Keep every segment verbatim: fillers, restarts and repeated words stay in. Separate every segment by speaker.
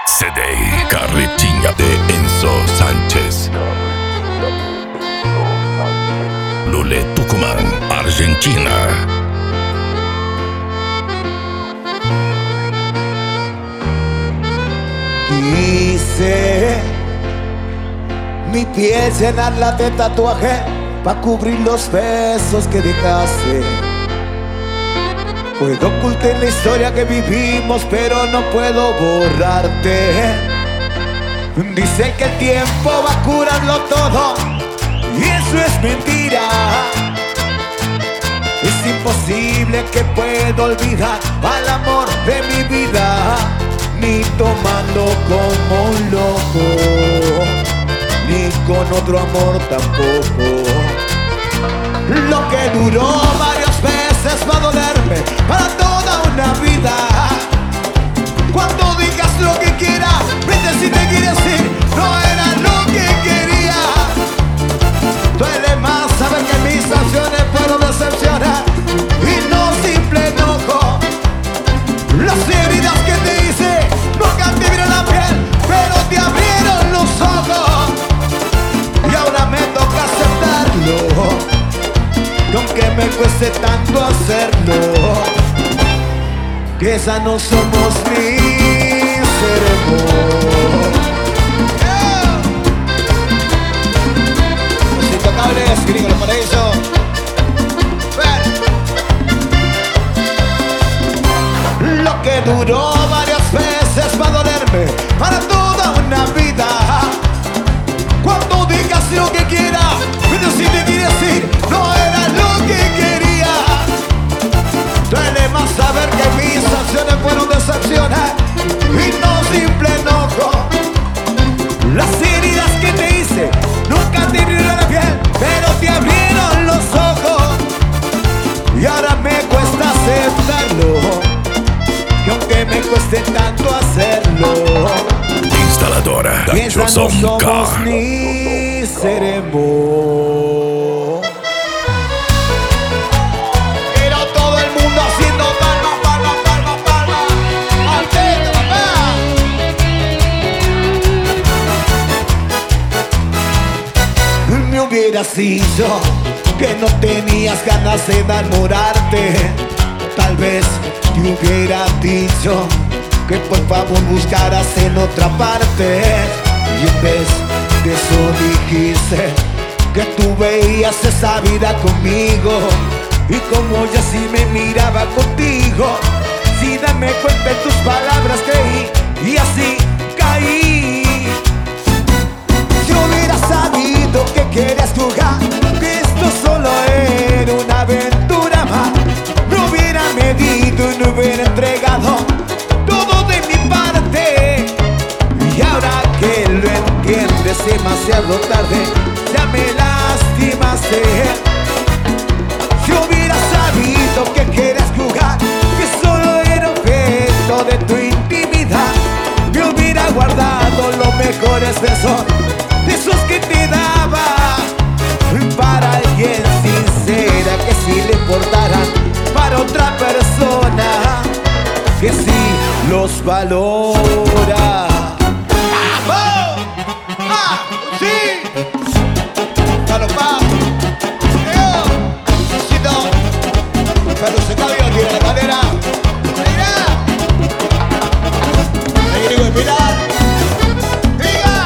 Speaker 1: C D Carretinha de Enzo Sánchez. Lule, Tucumán, Argentina.
Speaker 2: Quise mi piel llenarla de tatuaje pa' cubrir los besos que dejaste. Puedo ocultar la historia que vivimos, pero no puedo borrarte. Dicen que el tiempo va a curarlo todo, y eso es mentira. Es imposible que pueda olvidar al amor de mi vida, ni tomando como un loco, ni con otro amor tampoco. Lo que duró varias veces va a dolerme para toda una vida. Cuando digas lo que quieras, vete si te quieres ir, no era lo que quería. Duele más saber que mis acciones fueron decepciones y no simple enojo. Las heridas que te hice nunca te vieron la piel, pero te abrieron los ojos. Y ahora me toca aceptarlo, y aunque me cueste tanto hacerlo, que ya no somos ni seremos. Yeah. Los Intocables, gringo, los paraísos. Lo que duró varias veces va a dolerme para toda una vida. Cuando digas lo que quieras, pero si te quieres ir, no era lo que quería. Duele más saber que mis acciones fueron decepciones y no simple enojo. Las heridas que te hice nunca te abrieron la piel, pero te abrieron los ojos. Y ahora me cuesta aceptarlo, y aunque me cueste tanto hacerlo,
Speaker 1: Instaladora
Speaker 2: piensa no
Speaker 1: Johnson
Speaker 2: somos
Speaker 1: Car.
Speaker 2: ni seremos. Pero todo el mundo haciendo palma, palma, palma, palma. ¡Atento, papá! Me hubieras dicho que no tenías ganas de enamorarte. Tal vez te hubiera dicho que por favor buscaras en otra parte. Y en vez de eso dijiste que tú veías esa vida conmigo, y como yo sí me miraba contigo, sin darme cuenta en tus palabras creí, y así caí. Si hubiera sabido que querías jugar, que esto solo era una aventura más, me hubiera medido y me hubiera entregado todo de mi parte. Y ahora que lo entiendes demasiado tarde, ya me lastimaste. Si hubiera sabido que querías jugar, que solo era objeto de tu intimidad, me hubiera guardado los mejores besos, de esos que te daba, para alguien sincera que sí le importara, para otra persona que sí los valora. ¡Vamos! ¡Ah! ¡Sí! ¡Palopá! ¡Leo! ¡Cito! ¡Pero se cabió! ¡Tira la cadera! ¡Mira! ¡Ahí digo, mira! ¡Diga!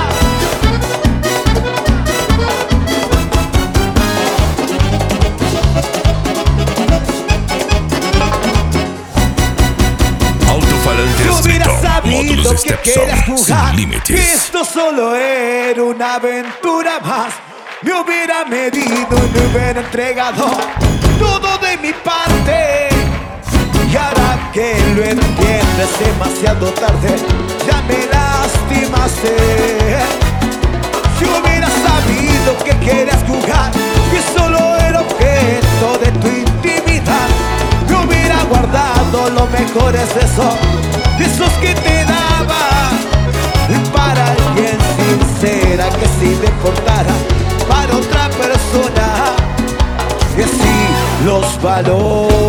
Speaker 1: Alto-falantes
Speaker 2: Si hubiera
Speaker 1: Return,
Speaker 2: sabido
Speaker 1: módulos
Speaker 2: que
Speaker 1: Step
Speaker 2: querías
Speaker 1: Son,
Speaker 2: jugar,
Speaker 1: sin
Speaker 2: que
Speaker 1: límites.
Speaker 2: esto solo era una aventura más, me hubiera medido y me hubiera entregado todo de mi parte. Y ahora que lo entiendes demasiado tarde, ya me lastimaste. Si hubiera sabido que querías jugar, que solo era objeto de tu intimidad, me hubiera guardado los mejores besos, de esos que te daba, para alguien sincera que sí le importara, para otra persona que sí los valora.